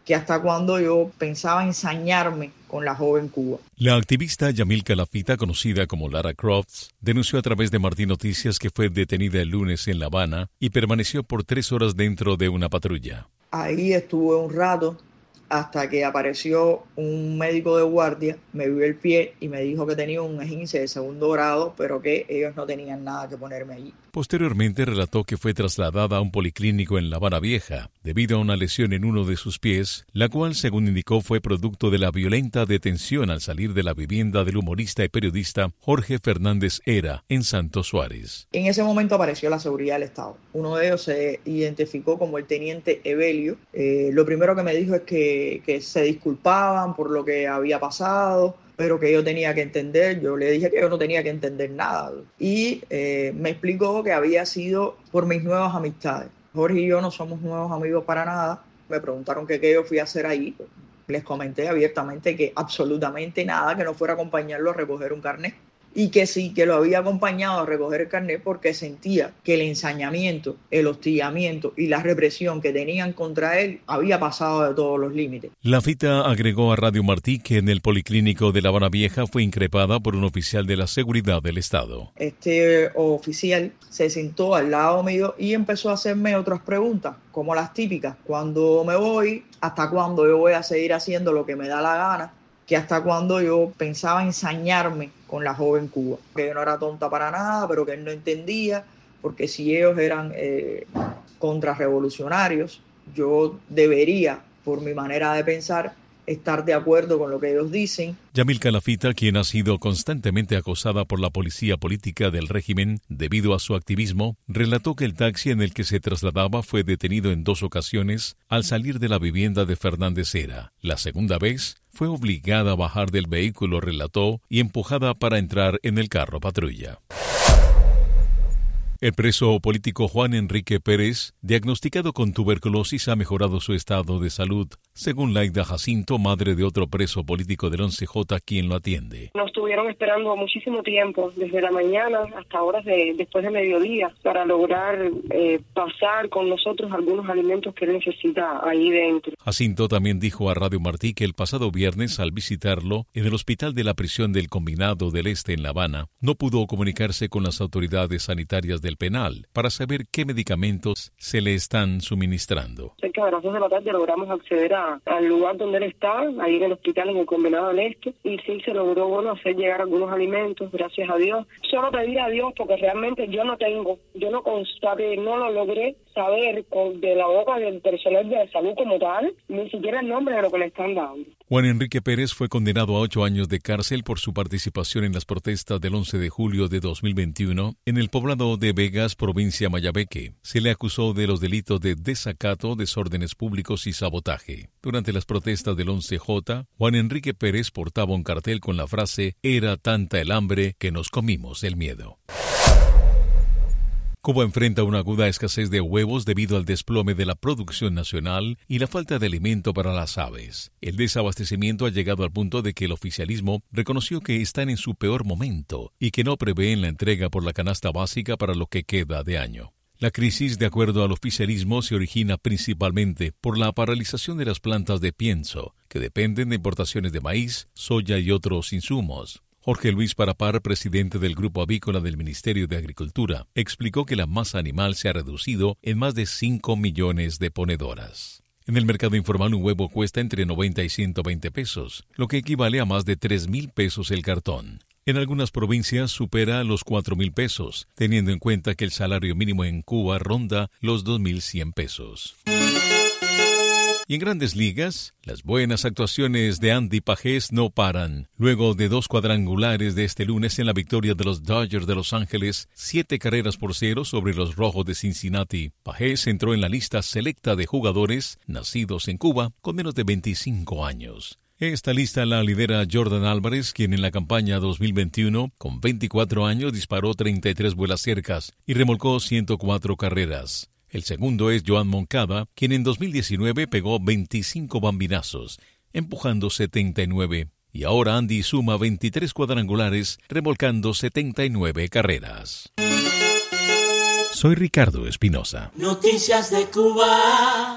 que hasta cuando yo pensaba ensañarme con la joven Cuba. La activista Yamil Calafita, conocida como Lara Croft, denunció a través de Martín Noticias que fue detenida el lunes en La Habana y permaneció por 3 horas dentro de una patrulla. Ahí estuve un rato hasta que apareció un médico de guardia, me vio el pie y me dijo que tenía un esguince de 2º grado, pero que ellos no tenían nada que ponerme allí. Posteriormente relató que fue trasladada a un policlínico en La Habana Vieja debido a una lesión en uno de sus pies, la cual, según indicó, fue producto de la violenta detención al salir de la vivienda del humorista y periodista Jorge Fernández Hera en Santo Suárez. En ese momento apareció la seguridad del Estado. Uno de ellos se identificó como el teniente Evelio. Lo primero que me dijo es que se disculpaban por lo que había pasado, pero que yo tenía que entender. Yo le dije que yo no tenía que entender nada. Y me explicó que había sido por mis nuevas amistades. Jorge y yo no somos nuevos amigos para nada. Me preguntaron que qué yo fui a hacer ahí. Les comenté abiertamente que absolutamente nada, que no fuera a acompañarlo a recoger un carnet. Y que sí, que lo había acompañado a recoger el carnet porque sentía que el ensañamiento, el hostigamiento y la represión que tenían contra él había pasado de todos los límites. Lafita agregó a Radio Martí que en el policlínico de La Habana Vieja fue increpada por un oficial de la seguridad del Estado. Este oficial se sentó al lado mío y empezó a hacerme otras preguntas, como las típicas. ¿Cuándo me voy? ¿Hasta cuándo yo voy a seguir haciendo lo que me da la gana? Que hasta cuando yo pensaba ensañarme con la joven Cuba, que yo no era tonta para nada, pero que él no entendía, porque si ellos eran contrarrevolucionarios, yo debería, por mi manera de pensar, estar de acuerdo con lo que ellos dicen. Yamil Calafita, quien ha sido constantemente acosada por la policía política del régimen debido a su activismo, relató que el taxi en el que se trasladaba fue detenido en 2 ocasiones al salir de la vivienda de Fernández Hera. La segunda vez fue obligada a bajar del vehículo, relató, y empujada para entrar en el carro patrulla. El preso político Juan Enrique Pérez, diagnosticado con tuberculosis, ha mejorado su estado de salud, según Laida Jacinto, madre de otro preso político del 11J, quien lo atiende. Nos estuvieron esperando muchísimo tiempo, desde la mañana hasta horas después de mediodía, para lograr pasar con nosotros algunos alimentos que él necesita ahí dentro. Jacinto también dijo a Radio Martí que el pasado viernes, al visitarlo en el hospital de la prisión del Combinado del Este en La Habana, no pudo comunicarse con las autoridades sanitarias del penal para saber qué medicamentos se le están suministrando. Cerca de las 2 de la tarde logramos acceder al lugar donde él está, ahí en el hospital en el Combinado del Este, y sí se logró hacer llegar algunos alimentos, gracias a Dios. Solo pedir a Dios porque realmente yo no constaté, no lo logré saber de la boca del personal de salud como tal, ni siquiera el nombre de lo que le están dando. Juan Enrique Pérez fue condenado a 8 años de cárcel por su participación en las protestas del 11 de julio de 2021 en el poblado de Vegas, provincia Mayabeque. Se le acusó de los delitos de desacato, desórdenes públicos y sabotaje. Durante las protestas del 11J, Juan Enrique Pérez portaba un cartel con la frase «Era tanta el hambre que nos comimos el miedo». Cuba enfrenta una aguda escasez de huevos debido al desplome de la producción nacional y la falta de alimento para las aves. El desabastecimiento ha llegado al punto de que el oficialismo reconoció que están en su peor momento y que no prevén la entrega por la canasta básica para lo que queda de año. La crisis, de acuerdo al oficialismo, se origina principalmente por la paralización de las plantas de pienso, que dependen de importaciones de maíz, soya y otros insumos. Jorge Luis Parapar, presidente del Grupo Avícola del Ministerio de Agricultura, explicó que la masa animal se ha reducido en más de 5 millones de ponedoras. En el mercado informal un huevo cuesta entre 90 y 120 pesos, lo que equivale a más de 3,000 pesos el cartón. En algunas provincias supera los 4,000 pesos, teniendo en cuenta que el salario mínimo en Cuba ronda los 2,100 pesos. Y en Grandes Ligas, las buenas actuaciones de Andy Pajés no paran. Luego de 2 cuadrangulares de este lunes en la victoria de los Dodgers de Los Ángeles, 7-0 sobre los Rojos de Cincinnati, Pajés entró en la lista selecta de jugadores nacidos en Cuba con menos de 25 años. Esta lista la lidera Jordan Álvarez, quien en la campaña 2021, con 24 años, disparó 33 vuelas cercas y remolcó 104 carreras. El segundo es Joan Moncada, quien en 2019 pegó 25 bambinazos, empujando 79. Y ahora Andy suma 23 cuadrangulares, remolcando 79 carreras. Soy Ricardo Espinosa. Noticias de Cuba.